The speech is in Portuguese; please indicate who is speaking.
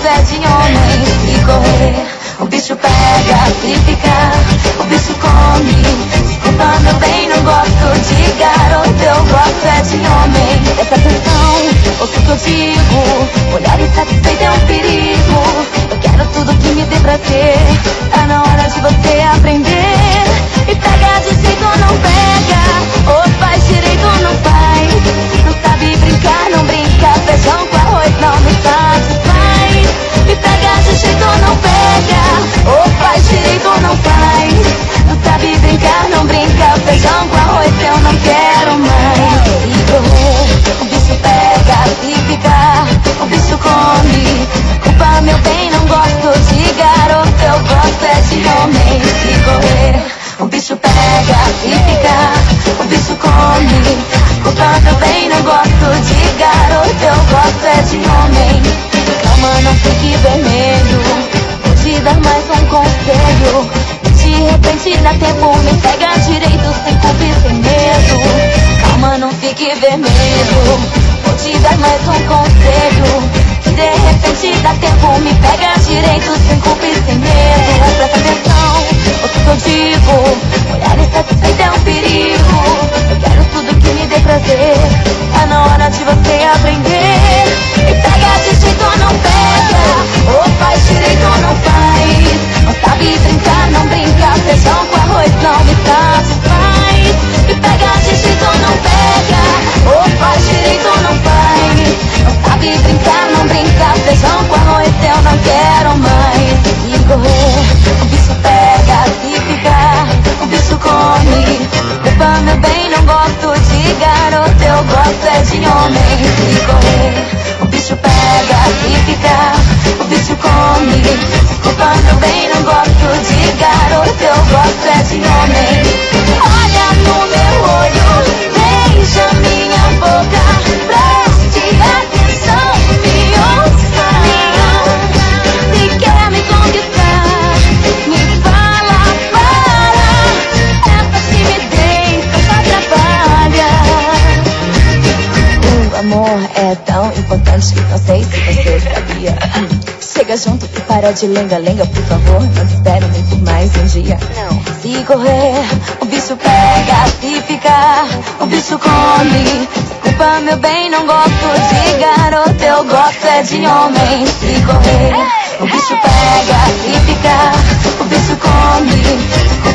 Speaker 1: é de homem. Se correr, o bicho pega e fica, o bicho come. Desculpa meu bem, não gosto de garoto, eu gosto é de homem. Presta atenção, ouça o que eu digo, olhar insatisfeito é um perigo. Eu quero tudo que me dê prazer, tá na hora de você aprender. E pega de jeito ou não pega, ou faz direito ou não faz. Não sabe brincar, não brinca, feijão com arroz não me satisfaz. E pega de jeito ou não pega, ou faz direito ou não faz. Não sabe brincar, não brinca, feijão com arroz eu não quero mais. E correr, o bicho pega e fica, o bicho come. Desculpa meu bem, não gosto de garoto, eu gosto é de homem. Se correr, o bicho pega e fica, o bicho come. Desculpa meu bem, não gosto de garoto, eu gosto é de homem. Calma, não fique vermelho, vou te dar mais um conselho. De repente dá tempo, me pega direito, sem culpa e sem medo. Calma, não fique vermelho, vou te dar mais um conselho. De repente dá tempo, me pega direito, sem culpa e sem medo. Presta atenção, ouça o que eu digo, olhar insatisfeito é um perigo. Eu quero tudo que me dê prazer, tá na hora de você aprender. E pega de jeito ou não pega, ou faz direito ou não faz. Não sabe brincar, não brinca, feijão com arroz não me satisfaz. E pega de jeito ou não pega, ou faz direito ou não faz. Não sabe brincar, não brinca, feijão com arroz eu não quero mais. E correr, o bicho pega e fica, o bicho come. Desculpa meu bem, não gosto de garoto, eu gosto é de homem. E correr, o bicho pega e fica, o bicho come. Desculpa meu bem, não gosto de garoto, eu gosto é de homem. Olha no meu olho, beija minha boca, preste atenção, me ouça. Se quer me conquistar, me fala para. Essa timidez só atrapalha. O amor é tão importante, não sei se você sabia. Chega junto e para de lenga-lenga, por favor. Não espero nem por mais um dia. Não. Se correr, o bicho pega. Se ficar, o bicho come. Desculpa meu bem, não gosto de garoto, eu gosto é de homem. Se correr, o bicho pega. Se ficar, o bicho come.